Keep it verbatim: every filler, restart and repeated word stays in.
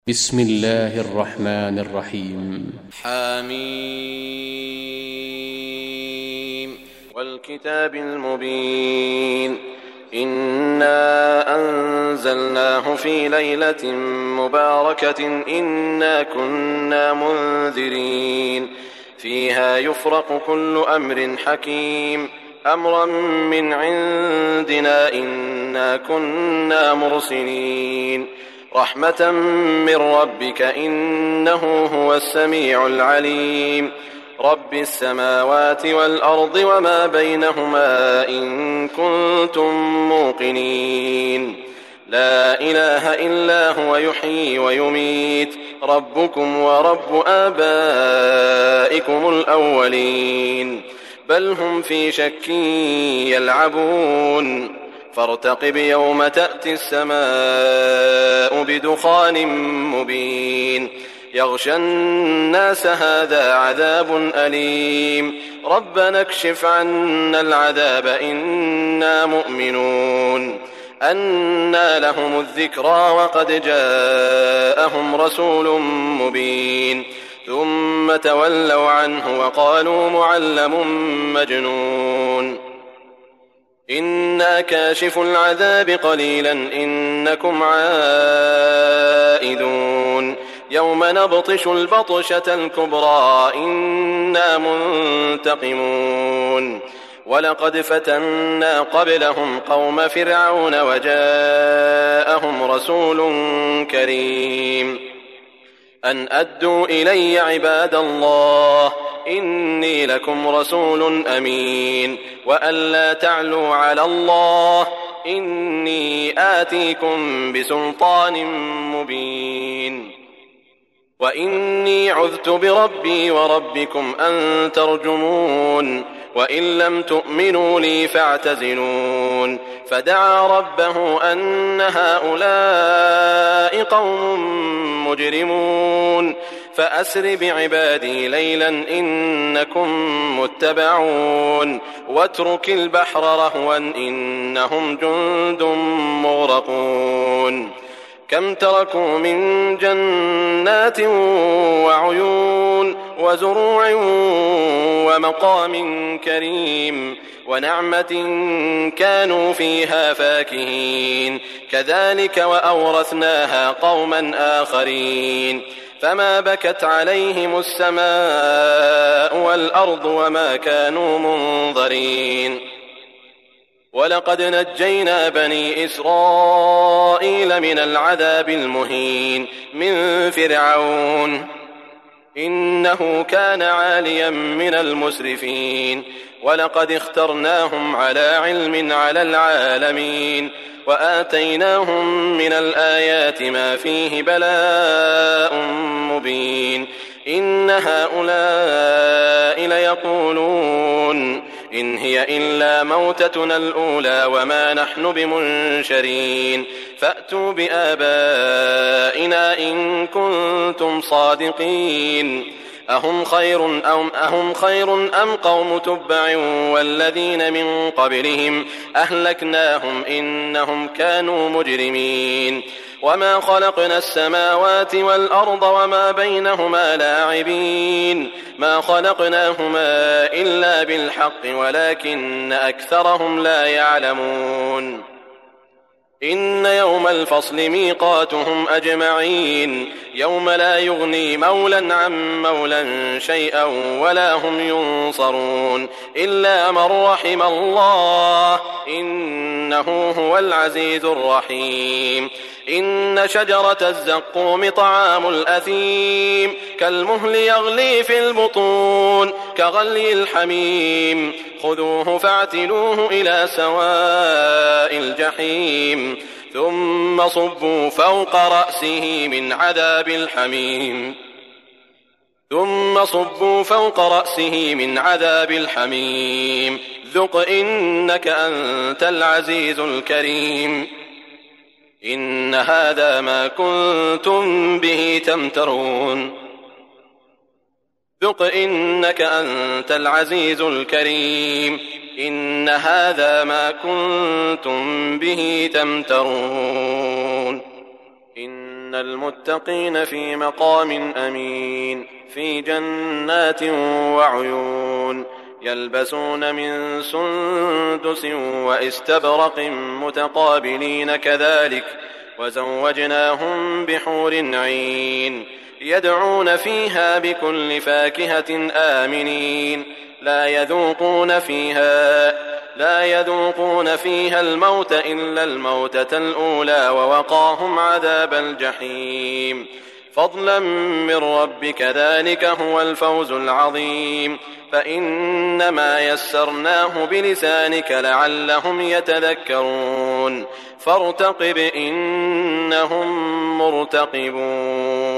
بسم الله الرحمن الرحيم. حميم والكتاب المبين. إنا أنزلناه في ليلة مباركة إنا كنا منذرين فيها يفرق كل أمر حكيم أمرا من عندنا إنا كنا مرسلين رحمة من ربك إنه هو السميع العليم رب السماوات والأرض وما بينهما إن كنتم موقنين لا إله إلا هو يحيي ويميت ربكم ورب آبائكم الأولين بل هم في شك يلعبون فارتقب يوم تأتي السماء بدخان مبين يغشى الناس هذا عذاب أليم ربنا اكشف عنا العذاب إنا مؤمنون أنى لهم الذكرى وقد جاءهم رسول مبين ثم تولوا عنه وقالوا معلم مجنون إنا كاشف العذاب قليلا إنكم عائدون يوم نبطش البطشة الكبرى إنا منتقمون ولقد فتنا قبلهم قوم فرعون وجاءهم رسول كريم أن أدوا إلي عباد الله إني لكم رسول أمين وأن لا تعلوا على الله إني آتيكم بسلطان مبين وإني عذت بربي وربكم أن ترجمون وإن لم تؤمنوا لي فاعتزلون فدعا ربه أن هؤلاء قوم مجرمون فأسر بعبادي ليلا إنكم متبعون واترك البحر رهوا إنهم جند مغرقون كم تركوا من جنات وعيون وزروع ومقام كريم ونعمة كانوا فيها فاكهين كذلك وأورثناها قوما آخرين فما بكت عليهم السماء والأرض وما كانوا منظرين ولقد نجينا بني إسرائيل من العذاب المهين من فرعون إنه كان عاليا من المسرفين ولقد اخترناهم على علم على العالمين وآتيناهم من الآيات ما فيه بلاء مبين إن هؤلاء ليقولون إن هي إلا موتتنا الأولى وما نحن بمنشرين فأتوا بآبائنا إن كنتم صادقين أهم خير أم, أهم خير أم قوم تبع والذين من قبلهم أهلكناهم إنهم كانوا مجرمين وما خلقنا السماوات والأرض وما بينهما لاعبين ما خلقناهما إلا بالحق ولكن أكثرهم لا يعلمون إن يوم الفصل ميقاتهم أجمعين يوم لا يغني مولا عن مولا شيئا ولا هم ينصرون إلا من رحم الله إنه هو العزيز الرحيم إن شجرة الزقوم طعام الأثيم كالمهل يغلي في البطون كغلي الحميم خذوه فاعتلوه إلى سواء الجحيم ثم صبوا فوق رأسه من عذاب الحميم ثم صبوا فوق رأسه من عذاب الحميم ذق إنك أنت العزيز الكريم إن هذا ما كنتم به تمترون ذق إنك أنت العزيز الكريم إن هذا ما كنتم به تمترون إن إن المتقين في مقام أمين في جنات وعيون يلبسون من سندس وإستبرق متقابلين كذلك وزوجناهم بحور عين يدعون فيها بكل فاكهة آمنين لا يذوقون فيها لا يذوقون فيها الموت إلا الموتة الأولى ووقاهم عذاب الجحيم فضلا من ربك ذلك هو الفوز العظيم فإنما يسرناه بلسانك لعلهم يتذكرون فارتقب إنهم مرتقبون